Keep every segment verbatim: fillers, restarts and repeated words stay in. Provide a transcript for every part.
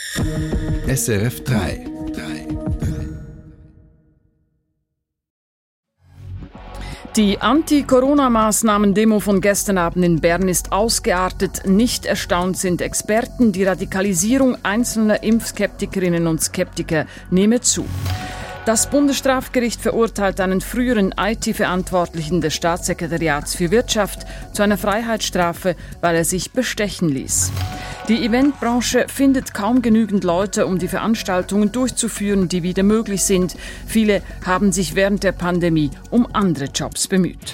S R F drei. Die Anti-Corona-Maßnahmen-Demo von gestern Abend in Bern ist ausgeartet. Nicht erstaunt sind Experten. Die Radikalisierung einzelner Impfskeptikerinnen und Skeptiker nehme zu. Das Bundesstrafgericht verurteilt einen früheren I T-Verantwortlichen des Staatssekretariats für Wirtschaft zu einer Freiheitsstrafe, weil er sich bestechen ließ. Die Eventbranche findet kaum genügend Leute, um die Veranstaltungen durchzuführen, die wieder möglich sind. Viele haben sich während der Pandemie um andere Jobs bemüht.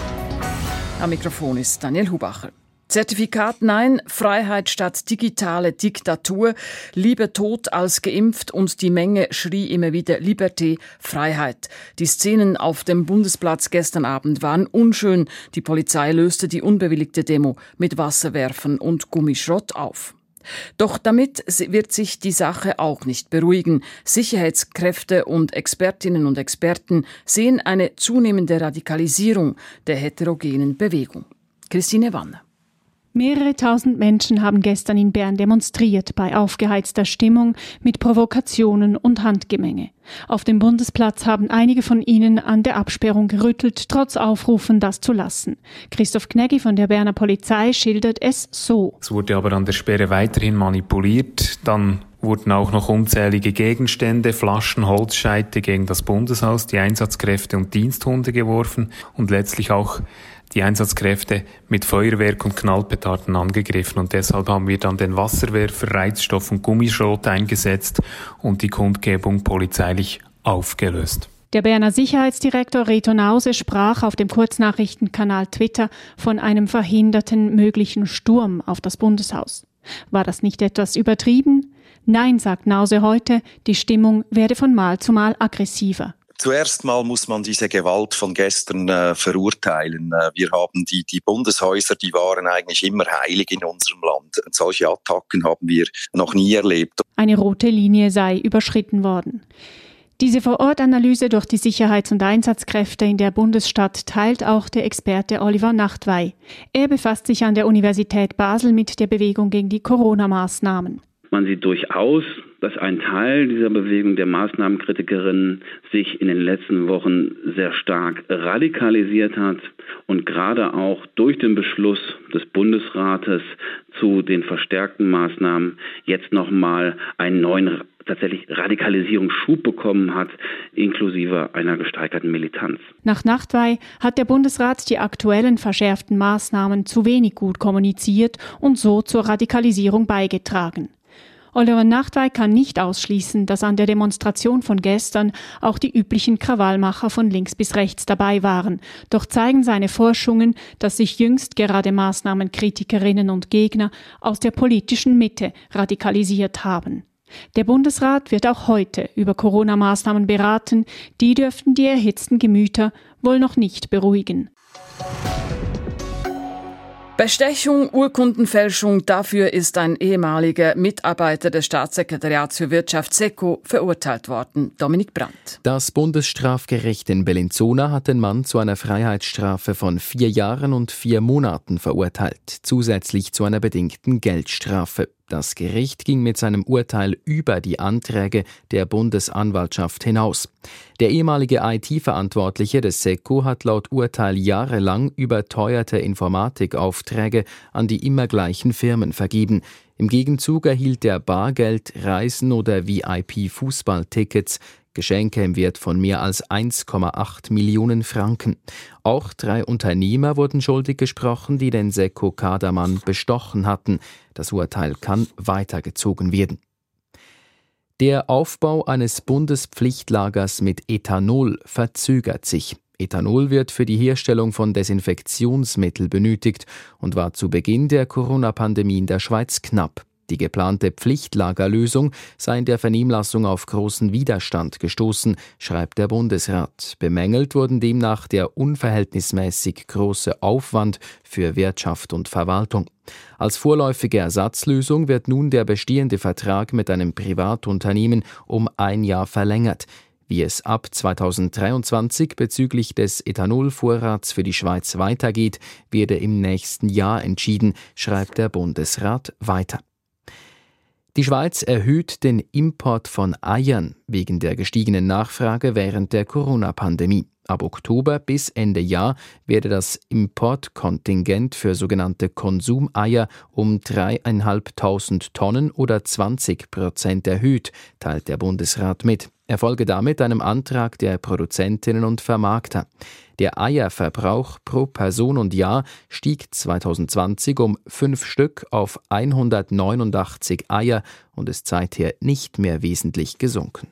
Am Mikrofon ist Daniel Hubacher. Zertifikat nein, Freiheit statt digitale Diktatur, lieber tot als geimpft und die Menge schrie immer wieder Liberté, Freiheit. Die Szenen auf dem Bundesplatz gestern Abend waren unschön. Die Polizei löste die unbewilligte Demo mit Wasserwerfern und Gummischrott auf. Doch damit wird sich die Sache auch nicht beruhigen. Sicherheitskräfte und Expertinnen und Experten sehen eine zunehmende Radikalisierung der heterogenen Bewegung. Christine Wanner. Mehrere tausend Menschen haben gestern in Bern demonstriert, bei aufgeheizter Stimmung, mit Provokationen und Handgemenge. Auf dem Bundesplatz haben einige von ihnen an der Absperrung gerüttelt, trotz Aufrufen, das zu lassen. Christoph Gnägi von der Berner Polizei schildert es so. Es wurde aber an der Sperre weiterhin manipuliert. Dann wurden auch noch unzählige Gegenstände, Flaschen, Holzscheite gegen das Bundeshaus, die Einsatzkräfte und Diensthunde geworfen und letztlich auch die Einsatzkräfte mit Feuerwerk und Knallpetarden angegriffen. Und deshalb haben wir dann den Wasserwerfer, Reizstoff und Gummischrot eingesetzt und die Kundgebung polizeilich aufgelöst. Der Berner Sicherheitsdirektor Reto Nause sprach auf dem Kurznachrichtenkanal Twitter von einem verhinderten möglichen Sturm auf das Bundeshaus. War das nicht etwas übertrieben? Nein, sagt Nause heute, die Stimmung werde von Mal zu Mal aggressiver. Zuerst mal muss man diese Gewalt von gestern äh, verurteilen. Äh, wir haben die, die Bundeshäuser, die waren eigentlich immer heilig in unserem Land. Solche Attacken haben wir noch nie erlebt. Eine rote Linie sei überschritten worden. Diese Vor-Ort-Analyse durch die Sicherheits- und Einsatzkräfte in der Bundesstadt teilt auch der Experte Oliver Nachtwey. Er befasst sich an der Universität Basel mit der Bewegung gegen die Corona-Maßnahmen. Man sieht durchaus, dass ein Teil dieser Bewegung der Maßnahmenkritikerinnen sich in den letzten Wochen sehr stark radikalisiert hat und gerade auch durch den Beschluss des Bundesrates zu den verstärkten Maßnahmen jetzt nochmal einen neuen tatsächlich Radikalisierungsschub bekommen hat, inklusive einer gesteigerten Militanz. Nach Nachtwey hat der Bundesrat die aktuellen verschärften Maßnahmen zu wenig gut kommuniziert und so zur Radikalisierung beigetragen. Oliver Nachtwey kann nicht ausschließen, dass an der Demonstration von gestern auch die üblichen Krawallmacher von links bis rechts dabei waren. Doch zeigen seine Forschungen, dass sich jüngst gerade Maßnahmenkritikerinnen und Gegner aus der politischen Mitte radikalisiert haben. Der Bundesrat wird auch heute über Corona-Maßnahmen beraten. Die dürften die erhitzten Gemüter wohl noch nicht beruhigen. Bestechung, Urkundenfälschung, dafür ist ein ehemaliger Mitarbeiter des Staatssekretariats für Wirtschaft SECO verurteilt worden. Dominik Brandt. Das Bundesstrafgericht in Bellinzona hat den Mann zu einer Freiheitsstrafe von vier Jahren und vier Monaten verurteilt, zusätzlich zu einer bedingten Geldstrafe. Das Gericht ging mit seinem Urteil über die Anträge der Bundesanwaltschaft hinaus. Der ehemalige I T-Verantwortliche des SECO hat laut Urteil jahrelang überteuerte Informatikaufträge an die immer gleichen Firmen vergeben. Im Gegenzug erhielt er Bargeld, Reisen oder V I P-Fußballtickets, Geschenke im Wert von mehr als eins Komma acht Millionen Franken. Auch drei Unternehmer wurden schuldig gesprochen, die den SECO-Kadermann bestochen hatten. Das Urteil kann weitergezogen werden. Der Aufbau eines Bundespflichtlagers mit Ethanol verzögert sich. Ethanol wird für die Herstellung von Desinfektionsmittel benötigt und war zu Beginn der Corona-Pandemie in der Schweiz knapp. Die geplante Pflichtlagerlösung sei in der Vernehmlassung auf großen Widerstand gestoßen, schreibt der Bundesrat. Bemängelt wurden demnach der unverhältnismäßig große Aufwand für Wirtschaft und Verwaltung. Als vorläufige Ersatzlösung wird nun der bestehende Vertrag mit einem Privatunternehmen um ein Jahr verlängert. Wie es ab zweitausenddreiundzwanzig bezüglich des Ethanolvorrats für die Schweiz weitergeht, werde im nächsten Jahr entschieden, schreibt der Bundesrat weiter. Die Schweiz erhöht den Import von Eiern wegen der gestiegenen Nachfrage während der Corona-Pandemie. Ab Oktober bis Ende Jahr werde das Importkontingent für sogenannte Konsumeier um dreieinhalbtausend Tonnen oder zwanzig Prozent erhöht, teilt der Bundesrat mit. Er folge damit einem Antrag der Produzentinnen und Vermarkter. Der Eierverbrauch pro Person und Jahr stieg zwanzig zwanzig um fünf Stück auf hundertneunundachtzig Eier und ist seither nicht mehr wesentlich gesunken.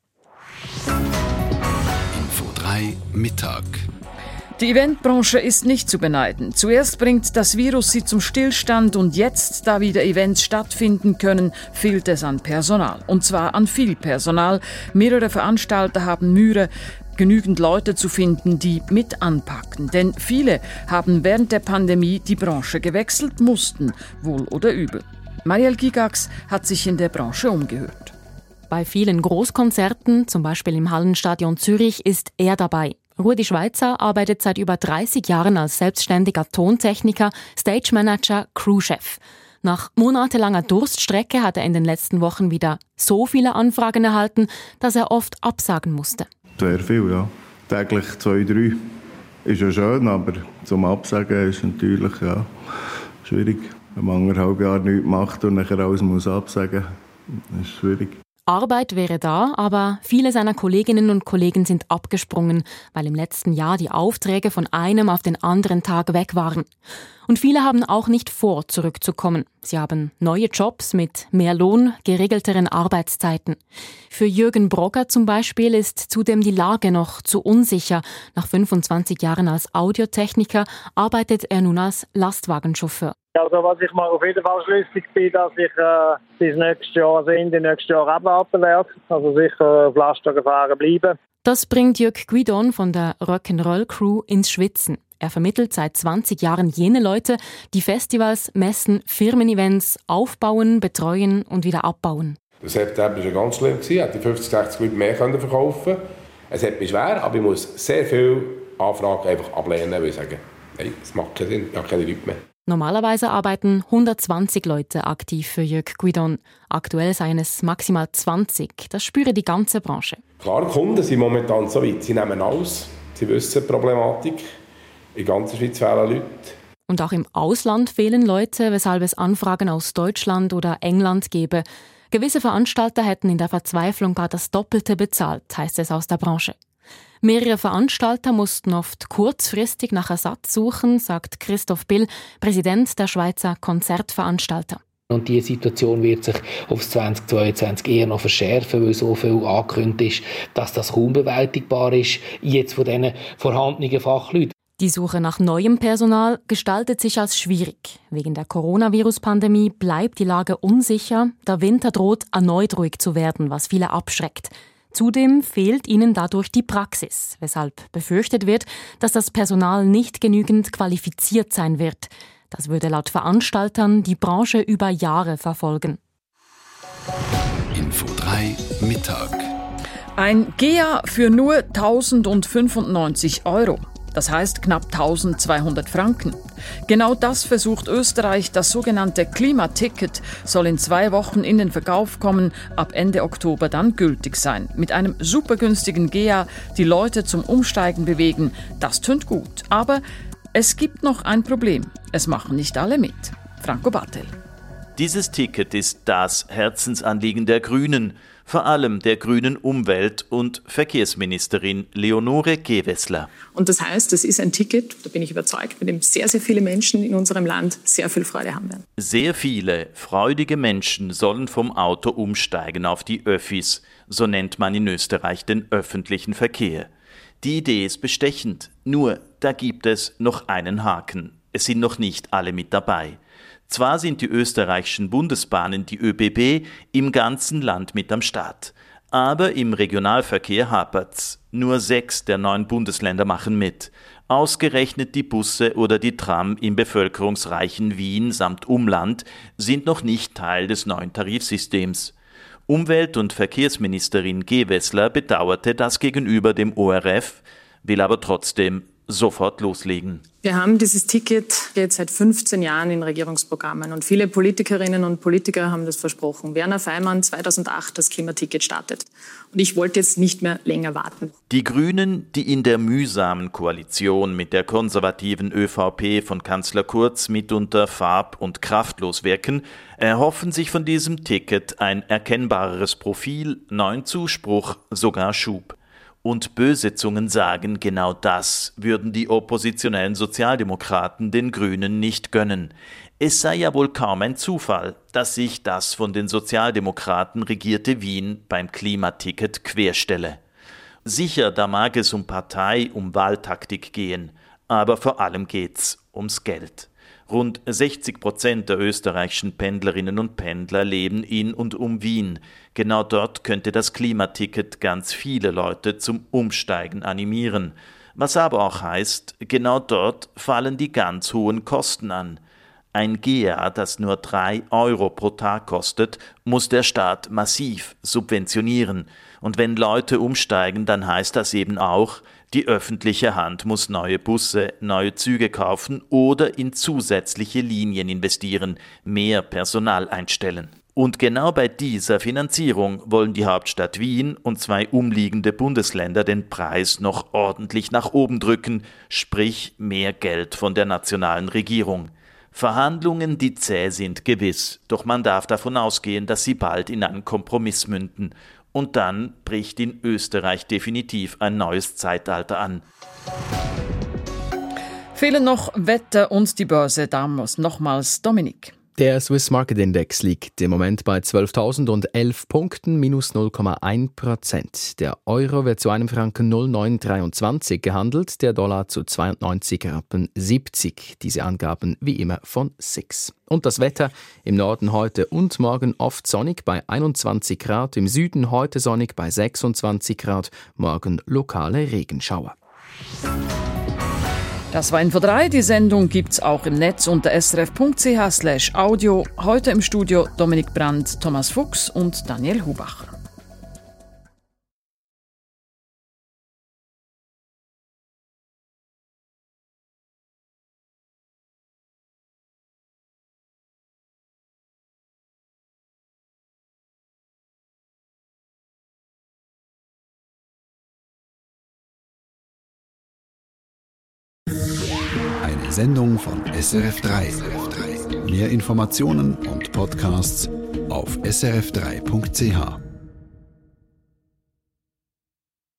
Info drei Mittag. Die Eventbranche ist nicht zu beneiden. Zuerst bringt das Virus sie zum Stillstand und jetzt, da wieder Events stattfinden können, fehlt es an Personal. Und zwar an viel Personal. Mehrere Veranstalter haben Mühe, genügend Leute zu finden, die mit anpacken. Denn viele haben während der Pandemie die Branche gewechselt, mussten, wohl oder übel. Marielle Gigax hat sich in der Branche umgehört. Bei vielen Großkonzerten, zum Beispiel im Hallenstadion Zürich, ist er dabei. Rudi Schweizer arbeitet seit über dreißig Jahren als selbstständiger Tontechniker, Stage-Manager, Crewchef. Nach monatelanger Durststrecke hat er in den letzten Wochen wieder so viele Anfragen erhalten, dass er oft absagen musste. Sehr viel, ja. Täglich zwei, drei. Ist ja schön, aber zum Absagen ist natürlich ja, schwierig. Wenn man anderthalb Jahre nichts macht und nachher alles muss absagen, ist schwierig. Arbeit wäre da, aber viele seiner Kolleginnen und Kollegen sind abgesprungen, weil im letzten Jahr die Aufträge von einem auf den anderen Tag weg waren. Und viele haben auch nicht vor, zurückzukommen. Sie haben neue Jobs mit mehr Lohn, geregelteren Arbeitszeiten. Für Jürgen Brogger zum Beispiel ist zudem die Lage noch zu unsicher. Nach fünfundzwanzig Jahren als Audiotechniker arbeitet er nun als Lastwagenchauffeur. Also was ich mal auf jeden Fall schlüssig bin, dass ich äh, bis nächstes Jahr, also Ende nächstes Jahr abwarten werde. Also sicher auf Lastwagen fahren bleiben. Das bringt Jörg Guidon von der Rock'n'Roll Crew ins Schwitzen. Er vermittelt seit zwanzig Jahren jene Leute, die Festivals, Messen, Firmen-Events aufbauen, betreuen und wieder abbauen. Der September war ja ganz schlimm. Ich hätte fünfzig, sechzig Leute mehr verkaufen können. Es hat mich schwer, aber ich muss sehr viele Anfragen einfach ablehnen, weil ich sage, hey, das macht keinen Sinn, ich habe keine Leute mehr. Normalerweise arbeiten hundertzwanzig Leute aktiv für Jörg Guidon. Aktuell seien es maximal zwanzig. Das spüre die ganze Branche. Klar, die Kunden sind momentan so weit. Sie nehmen alles. Sie wissen die Problematik. In der ganzen Schweiz fehlen Leute. Und auch im Ausland fehlen Leute, weshalb es Anfragen aus Deutschland oder England gebe. Gewisse Veranstalter hätten in der Verzweiflung gar das Doppelte bezahlt, heißt es aus der Branche. Mehrere Veranstalter mussten oft kurzfristig nach Ersatz suchen, sagt Christoph Bill, Präsident der Schweizer Konzertveranstalter. Und diese Situation wird sich auf zwanzig zweiundzwanzig eher noch verschärfen, weil so viel angekündigt ist, dass das kaum bewältigbar ist, jetzt von diesen vorhandenen Fachleuten. Die Suche nach neuem Personal gestaltet sich als schwierig. Wegen der Coronavirus-Pandemie bleibt die Lage unsicher. Der Winter droht erneut ruhig zu werden, was viele abschreckt. Zudem fehlt ihnen dadurch die Praxis, weshalb befürchtet wird, dass das Personal nicht genügend qualifiziert sein wird. Das würde laut Veranstaltern die Branche über Jahre verfolgen. Info drei Mittag. Ein G E A für nur tausendfünfundneunzig Euro. Das heißt knapp tausendzweihundert Franken. Genau das versucht Österreich. Das sogenannte Klimaticket soll in zwei Wochen in den Verkauf kommen, ab Ende Oktober dann gültig sein. Mit einem supergünstigen G E A die Leute zum Umsteigen bewegen, das tönt gut. Aber es gibt noch ein Problem. Es machen nicht alle mit. Franco Battel. Dieses Ticket ist das Herzensanliegen der Grünen, vor allem der grünen Umwelt- und Verkehrsministerin Leonore Gewessler. Und das heißt, es ist ein Ticket, da bin ich überzeugt, mit dem sehr, sehr viele Menschen in unserem Land sehr viel Freude haben werden. Sehr viele freudige Menschen sollen vom Auto umsteigen auf die Öffis, so nennt man in Österreich den öffentlichen Verkehr. Die Idee ist bestechend, nur da gibt es noch einen Haken. Es sind noch nicht alle mit dabei. Zwar sind die österreichischen Bundesbahnen, die Ö B B, im ganzen Land mit am Start. Aber im Regionalverkehr hapert's. Nur sechs der neun Bundesländer machen mit. Ausgerechnet die Busse oder die Tram im bevölkerungsreichen Wien samt Umland sind noch nicht Teil des neuen Tarifsystems. Umwelt- und Verkehrsministerin Gewessler bedauerte das gegenüber dem O R F, will aber trotzdem sofort loslegen. Wir haben dieses Ticket jetzt seit fünfzehn Jahren in Regierungsprogrammen und viele Politikerinnen und Politiker haben das versprochen. Werner Feimann zweitausendacht das Klimaticket startet. Und ich wollte jetzt nicht mehr länger warten. Die Grünen, die in der mühsamen Koalition mit der konservativen ÖVP von Kanzler Kurz mitunter farb- und kraftlos wirken, erhoffen sich von diesem Ticket ein erkennbareres Profil, neuen Zuspruch, sogar Schub. Und böse Zungen sagen, genau das würden die oppositionellen Sozialdemokraten den Grünen nicht gönnen. Es sei ja wohl kaum ein Zufall, dass sich das von den Sozialdemokraten regierte Wien beim Klimaticket querstelle. Sicher, da mag es um Partei, um Wahltaktik gehen, aber vor allem geht's ums Geld. Rund sechzig Prozent der österreichischen Pendlerinnen und Pendler leben in und um Wien. Genau dort könnte das Klimaticket ganz viele Leute zum Umsteigen animieren. Was aber auch heißt, genau dort fallen die ganz hohen Kosten an. Ein G E A, das nur drei Euro pro Tag kostet, muss der Staat massiv subventionieren. Und wenn Leute umsteigen, dann heißt das eben auch, die öffentliche Hand muss neue Busse, neue Züge kaufen oder in zusätzliche Linien investieren, mehr Personal einstellen. Und genau bei dieser Finanzierung wollen die Hauptstadt Wien und zwei umliegende Bundesländer den Preis noch ordentlich nach oben drücken, sprich mehr Geld von der nationalen Regierung. Verhandlungen, die zäh sind, gewiss, doch man darf davon ausgehen, dass sie bald in einen Kompromiss münden. Und dann bricht in Österreich definitiv ein neues Zeitalter an. Fehlen noch Wetter und die Börse. Da muss nochmals Dominik. Der Swiss Market Index liegt im Moment bei zwölftausendelf Punkten, minus null Komma eins Prozent. Der Euro wird zu einem Franken null Komma neun dreiundzwanzig gehandelt, der Dollar zu zweiundneunzig Rappen siebzig. Diese Angaben wie immer von S I X. Und das Wetter: im Norden heute und morgen oft sonnig bei einundzwanzig Grad, im Süden heute sonnig bei sechsundzwanzig Grad, morgen lokale Regenschauer. Das war Info drei. Die Sendung gibt's auch im Netz unter srf punkt c h slash audio. Heute im Studio Dominik Brandt, Thomas Fuchs und Daniel Hubacher. Eine Sendung von S R F drei. Mehr Informationen und Podcasts auf s r f drei punkt c h.